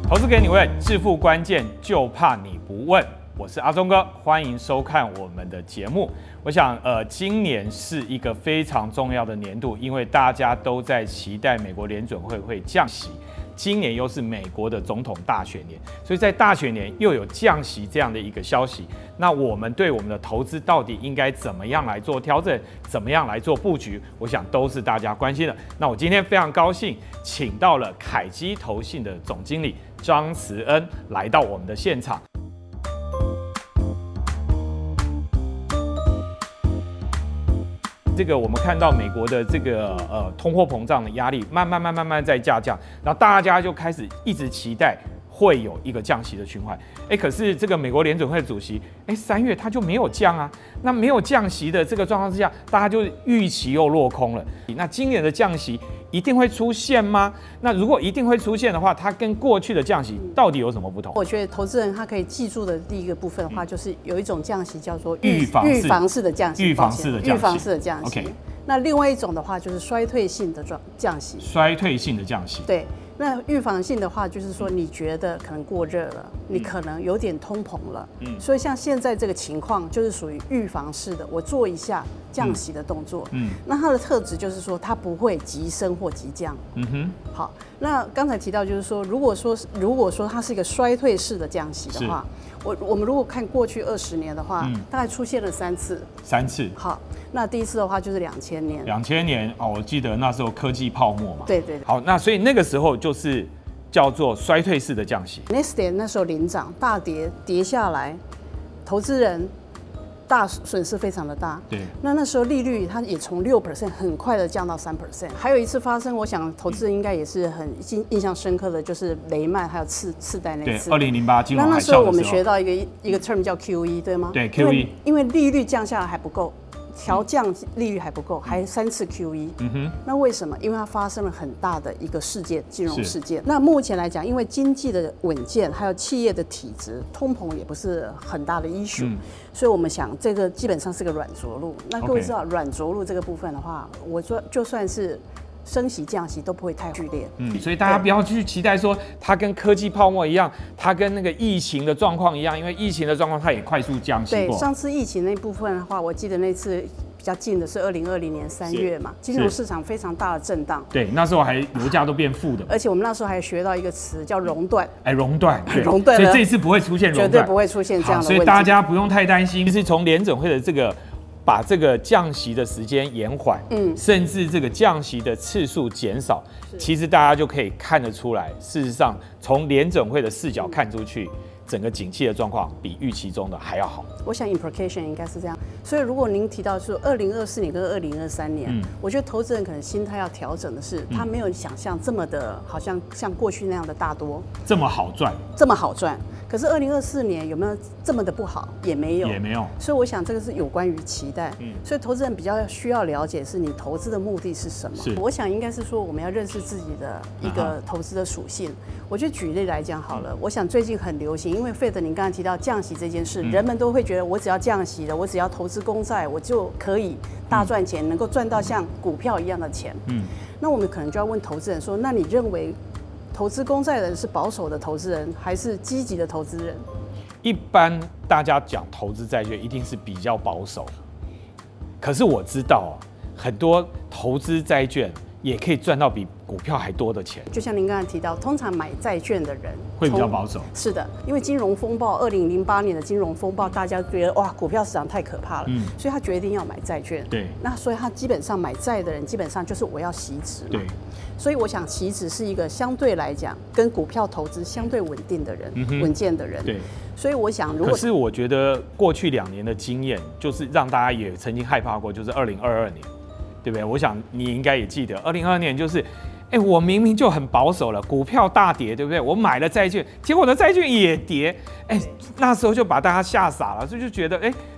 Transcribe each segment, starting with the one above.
投资给你问，致富关键就怕你不问。我是阿忠哥，欢迎收看我们的节目。我想，今年是一个非常重要的年度，因为大家都在期待美国联准会会降息。今年又是美国的总统大选年，所以在大选年又有降息这样的一个消息，那我们对我们的投资到底应该怎么样来做调整，怎么样来做布局，我想都是大家关心的。那我今天非常高兴，请到了凯基投信的总经理张慈恩来到我们的现场。这个我们看到美国的这个通货膨胀的压力慢慢在下降，然后大家就开始一直期待会有一个降息的循环。可是这个美国联准会主席3月他就没有降啊，那没有降息的这个状况之下，大家就预期又落空了。那今年的降息一定会出现吗？那如果一定会出现的话，它跟过去的降息到底有什么不同？ 我觉得投资人他可以记住的第一个部分的话，就是有一种降息叫做预防式的降息。 预防式的降息。 OK。那另外一种的话就是衰退性的降息。 衰退性的降息。 对。那预防性的话，就是说你觉得可能过热了，你可能有点通膨了，所以像现在这个情况就是属于预防式的，我做一下降息的动作，那它的特质就是说它不会急升或急降，好，那刚才提到就是说，如果说它是一个衰退式的降息的话，我们如果看过去20年的话，大概出现了3次，好。那第一次的话就是2000年，2000 年哦，我记得那时候科技泡沫嘛。 对。 好，那所以那个时候就是叫做衰退式的降息。 Nasdaq 那时候领涨大跌下来，投资人大损失非常的大。 对。 那时候利率它也从6% 很快的降到3%。还有一次发生，我想投资人应该也是很印象深刻的，就是雷曼还有次贷那次。 对，2008金融海啸的时候。 那时候我们学到一个 term 叫 QE， 对吗？ 对 QE。 因为利率降下来还不够。调降利率还不够，还3次 QE。那为什么？因为它发生了很大的一个事件，金融事件。那目前来讲，因为经济的稳健，还有企业的体质，通膨也不是很大的 issue，所以我们想这个基本上是个软着陆。那各位知道软着陆这个部分的话，我说就算是升息降息都不会太剧烈， 所以大家不要去期待说它跟科技泡沫一样，它跟那个疫情的状况一样，因为疫情的状况它也快速降息过。 对，上次疫情那部分的话，我记得那次比较近的是2020年3月嘛，金融市场非常大的震荡。 对，那时候还油价都变负的， 而且我们那时候还学到一个词叫熔断。 熔断， 熔断， 所以这一次不会出现熔断， 绝对不会出现这样的问题。 所以大家不用太担心，就是从联准会的这个。把这个降息的时间延缓，甚至这个降息的次数减少，其实大家就可以看得出来，事实上从联准会的视角看出去，整个景气的状况比预期中的还要好。 我想 implication 应该是这样，所以如果您提到说2024年跟2023年，我觉得投资人可能心态要调整的是，他没有想象这么的，好像像过去那样的大多， 这么好赚。 可是2024年有没有这么的不好？也没有。所以我想这个是有关于期待。所以投资人比较需要了解是你投资的目的是什么。我想应该是说我们要认识自己的一个投资的属性。我就举例来讲好了。我想最近很流行，因为 Fed 您刚才提到降息这件事，人们都会觉得我只要降息了，我只要投资公债，我就可以大赚钱，能够赚到像股票一样的钱。那我们可能就要问投资人说，那你认为投资公债的人是保守的投资人，还是积极的投资人？ 一般大家讲投资债券一定是比较保守，可是我知道很多投资债券也可以赚到比股票还多的钱。 就像您刚才提到，通常买债券的人会比较保守。 是的，因为金融风暴，2008年的金融风暴，大家觉得哇，股票市场太可怕了，所以他决定要买债券。 对， 那所以他基本上买债的人，基本上就是我要息值嘛。 对， 所以我想期指是一个相对来讲跟股票投资相对稳定的人，稳健的人。 对， 所以我想，如果可是我觉得过去2年的经验，就是让大家也曾经害怕过，就是2022年。对不对？我想你应该也记得，2022年就是，我明明就很保守了，股票大跌，对不对？我买了债券，结果我的债券也跌，那时候就把大家吓傻了，所以就觉得，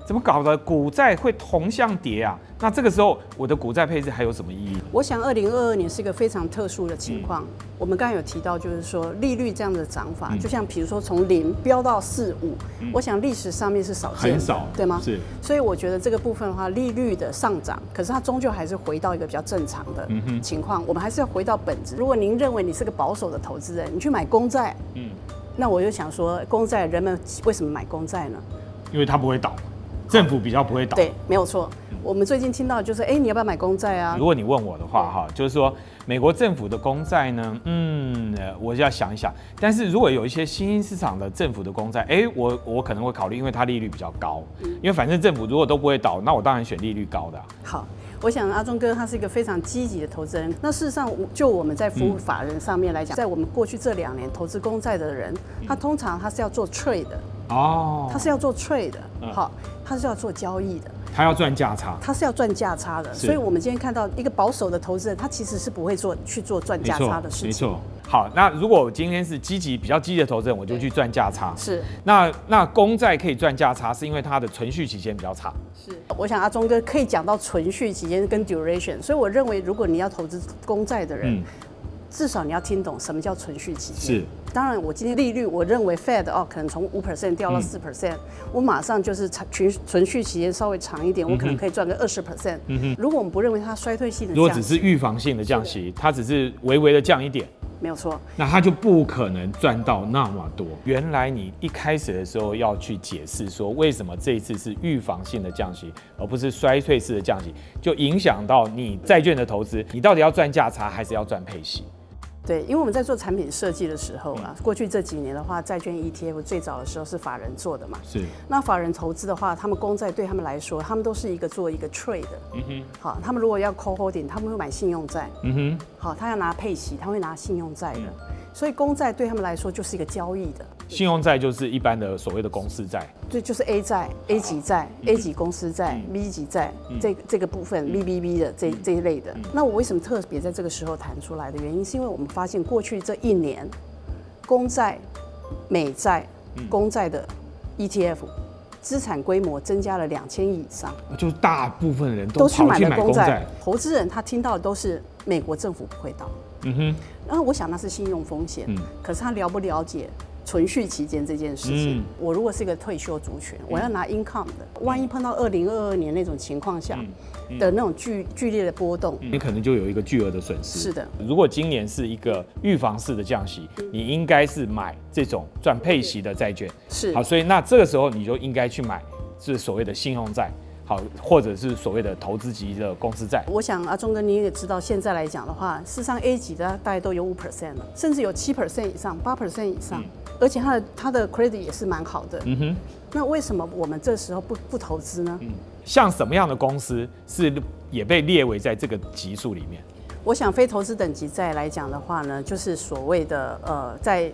怎么搞的？股债会同向跌啊？那这个时候我的股债配置还有什么意义？ 我想2022年是一个非常特殊的情况。我们刚才有提到，就是说利率这样的涨法，就像比如说从0飙到4、5，我想历史上面是少见的， 很少， 对吗？ 是。 所以我觉得这个部分的话，利率的上涨，可是它终究还是回到一个比较正常的情况。我们还是要回到本质。如果您认为你是个保守的投资人，你去买公债，那我就想说，公债人们为什么买公债呢？ 因为它不会倒，政府比较不会倒。 对，没有错。我们最近听到就是，你要不要买公债啊？ 如果你问我的话，哈，就是说美国政府的公债呢，我就要想一想。但是如果有一些新兴市场的政府的公债，我可能会考虑，因为它利率比较高。因为反正政府如果都不会倒，那我当然选利率高的啊。 好。我想阿忠哥他是一个非常积极的投资人。那事实上，就我们在服务法人上面来讲，在我们过去这2年投资公债的人，他通常他是要做 trade 的他是要做 trade 的，好，他是要做交易的， 他要赚价差， 他是要赚价差的。所以我们今天看到一个保守的投资人，他其实是不会去做赚价差的事情。 没错。好，那如果我今天是比较积极的投资人，我就去赚价差。 是。 那公债可以赚价差，是因为它的存续期间比较长。 是。我想阿忠哥可以讲到存续期间跟 duration， 所以我认为如果你要投资公债的人，至少你要听懂什么叫存续期间。是。当然，我今天利率，我认为 Fed 可能从5% 掉到4%，我马上就是存续期间稍微长一点，我可能可以赚个20%。如果我们不认为它衰退性的降息， 如果只是预防性的降息，它只是微微的降一点。 没有错， 那他就不可能赚到那么多。原来你一开始的时候要去解释说，为什么这一次是预防性的降息，而不是衰退式的降息，就影响到你债券的投资，你到底要赚价差还是要赚配息？ 对，因为我们在做产品设计的时候啊，过去这几年的话，债券 ETF 最早的时候是法人做的嘛。是。那法人投资的话，他们公债对他们来说，他们都是做一个 trade 的。好，他们如果要 call holding， 他们会买信用债。好，他要拿配息，他会拿信用债的。所以公债对他们来说就是一个交易的。 信用债就是一般的所谓的公司债。 对，就是 A 债、A 级债、A 级公司债、B 级债这个部分 BBB 的这一类的。那我为什么特别在这个时候谈出来的原因，是因为我们发现过去这1年，公债、美债、公债的 ETF 资产规模增加了2000亿以上， 就大部分人都去买公债。 投资人他听到的都是美国政府不会倒。然后我想那是信用风险，可是他了不了解存续期间这件事情？我如果是一个退休族群，我要拿 income 的，万一碰到2022年那种情况下的那种剧烈的波动， 你可能就有一个巨额的损失。 是的， 如果今年是一个预防式的降息，你应该是买这种赚配息的债券。 是。 好，所以那这个时候你就应该去买是所谓的信用债。好，或者是所谓的投资级的公司债。 我想阿忠哥你也知道，现在来讲的话，事实上 A 级的大概都有5% 了，甚至有7% 以上、8% 以上，而且它的 credit 也是蛮好的。那为什么我们这时候不投资呢？ 像什么样的公司是也被列为在这个级数里面？ 我想非投资等级债来讲的话呢，就是所谓的在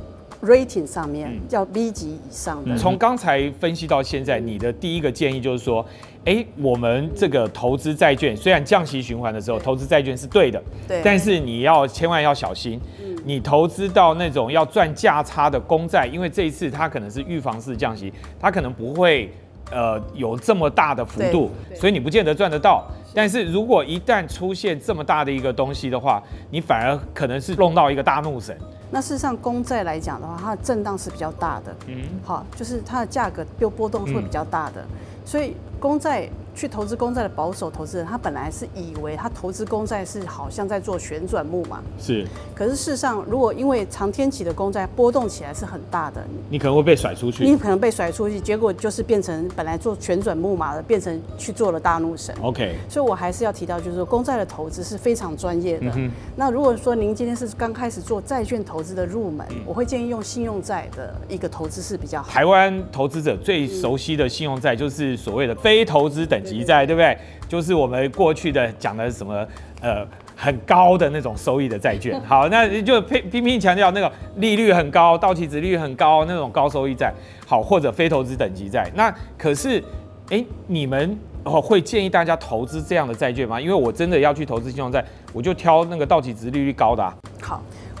rating 上面叫 B 级以上的。 从刚才分析到现在，你的第一个建议就是说，我们这个投资债券虽然降息循环的时候，投资债券是对的，但是你千万要小心，你投资到那种要赚价差的公债，因为这一次它可能是预防式降息，它可能不会有这么大的幅度，所以你不见得赚得到。但是如果一旦出现这么大的一个东西的话，你反而可能是弄到一个大怒神。 那事实上，公债来讲的话，它的震荡是比较大的，好，就是它的价格波动会比较大的，所以公债去投资公债的保守投资人，他本来是以为他投资公债是好像在做旋转木马， 是。 可是事实上，如果因为长天期的公债波动起来是很大的， 你可能会被甩出去。 你可能被甩出去，结果就是变成本来做旋转木马的，变成去做了大怒神。 OK。 所以我还是要提到，就是说公债的投资是非常专业的。那如果说您今天是刚开始做债券投资的入门，我会建议用信用债的一个投资是比较好。 台湾投资者最熟悉的信用债就是所谓的非投资等级债，对不对？就是我们过去的讲的什么很高的那种收益的债券。好，那就拼命强调那个利率很高、到期殖利率很高那种高收益债，好，或者非投资等级债。那可是，你们会建议大家投资这样的债券吗？因为我真的要去投资信用债，我就挑那个到期殖利率高的。 好，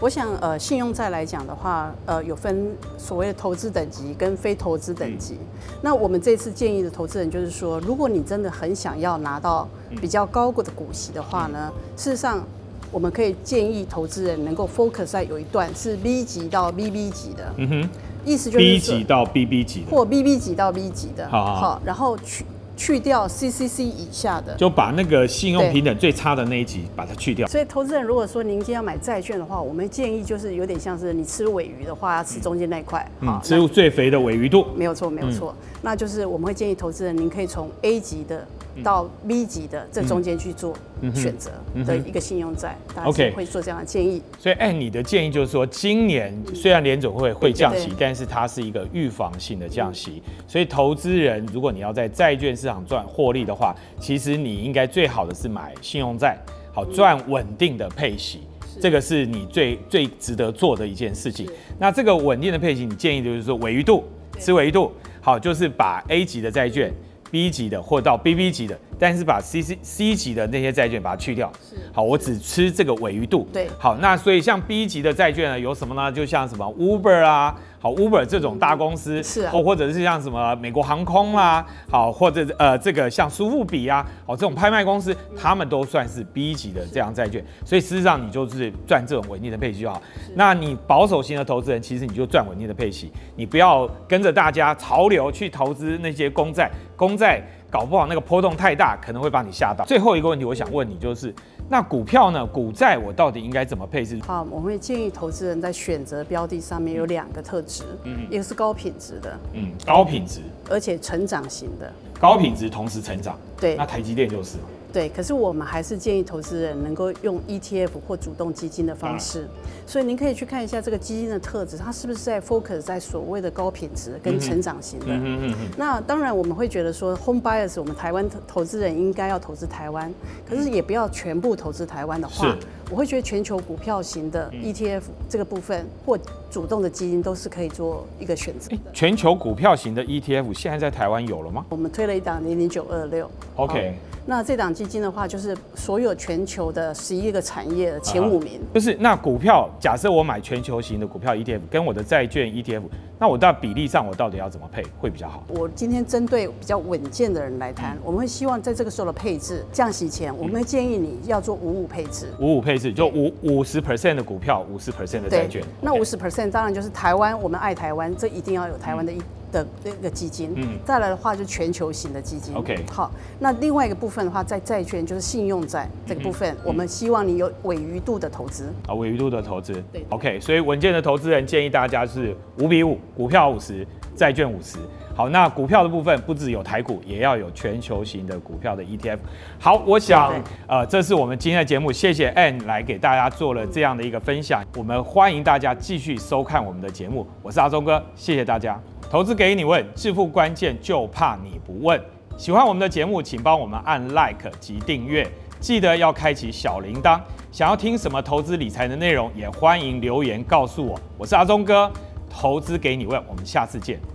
我想信用债来讲的话，有分所谓的投资等级跟非投资等级。那我们这次建议的投资人就是说，如果你真的很想要拿到比较高的股息的话呢，事实上我们可以建议投资人能够 focus 在有一段是 B 级到 BB 级的，意思就是 B 级到 BB 级的， 或 BB 级到 B 级的， 好， 然后去掉 CCC 以下的， 就把那个信用平等最差的那一级把它去掉。 所以投资人如果说您今天要买债券的话，我们建议就是有点像是你吃鲔鱼的话，要吃中间那一块， 吃最肥的鲔鱼肚。 没有错，没有错。那就是我们会建议投资人，您可以从 A 级的到 B 级的这中间去做选择的一个信用债，大家会做这样的建议。 所以，你的建议就是说，今年虽然联准会降息，但是它是一个预防性的降息，所以投资人如果你要在债券市场赚获利的话，其实你应该最好的是买信用债，好赚稳定的配息。这个是你最值得做的一件事情。那这个稳定的配息，你建议就是说鲔鱼肚，吃鲔鱼肚，好，就是把 A 级的债券、B 级的或到 BB 级的，但是把 C 级的那些债券把它去掉。好，我只吃这个鲔鱼肚。 对， 好，那所以像 B 级的债券呢，有什么呢？就像什么 Uber 啊，好 Uber 这种大公司， 是啊， 或者是像什么美国航空啦，好，或者这个像苏富比啊，好这种拍卖公司，他们都算是 B 级的这样债券。所以事实上你就是赚这种稳定的配息就好。那你保守型的投资人，其实你就赚稳定的配息，你不要跟着大家潮流去投资那些公债，公债搞不好那个波动太大，可能会把你吓到。最后一个问题，我想问你就是。那股票呢？股债我到底应该怎么配置？ 好，我会建议投资人在选择标的上面有2个特质，一个是高品质的， 高品质， 而且成长型的， 高品质同时成长， 对， 那台积电就是嘛。 对，可是我们还是建议投资人能够用 ETF 或主动基金的方式，所以您可以去看一下这个基金的特质，它是不是在 focus 在所谓的高品质跟成长型的。那当然我们会觉得说 home bias 我们台湾投资人应该要投资台湾，可是也不要全部投资台湾的话，我会觉得全球股票型的 ETF 这个部分或主动的基金都是可以做一个选择的。 全球股票型的 ETF 现在在台湾有了吗？ 我们推了一档00926。 OK。 那这档基金的话，就是所有全球的11个产业的前5名。 就是那股票，假设我买全球型的股票 ETF， 跟我的债券 ETF， 那我到比例上我到底要怎么配会比较好？ 我今天针对比较稳健的人来谈，我们会希望在这个时候的配置，降息前，我们会建议你要做55配置。55 配置就50% 的股票，50% 的债券。 那50% 当然就是台湾，我们爱台湾，这一定要有台湾的那个基金，再来的话就全球型的基金。 OK， 好，那另外一个部分的话，在债券就是信用债这个部分，我们希望你有鲔鱼肚的投资。 鲔鱼肚的投资。 对 ，OK， 所以稳健的投资人建议大家是5:5，股票50，债券50。好，那股票的部分不只有台股，也要有全球型的股票的 ETF。好，我想这是我们今天的节目，谢谢 Ann 来给大家做了这样的一个分享。我们欢迎大家继续收看我们的节目，我是阿忠哥，谢谢大家。投资给你问，致富关键就怕你不问。喜欢我们的节目，请帮我们按 Like 及订阅，记得要开启小铃铛。想要听什么投资理财的内容，也欢迎留言告诉我。我是阿忠哥，投资给你问，我们下次见。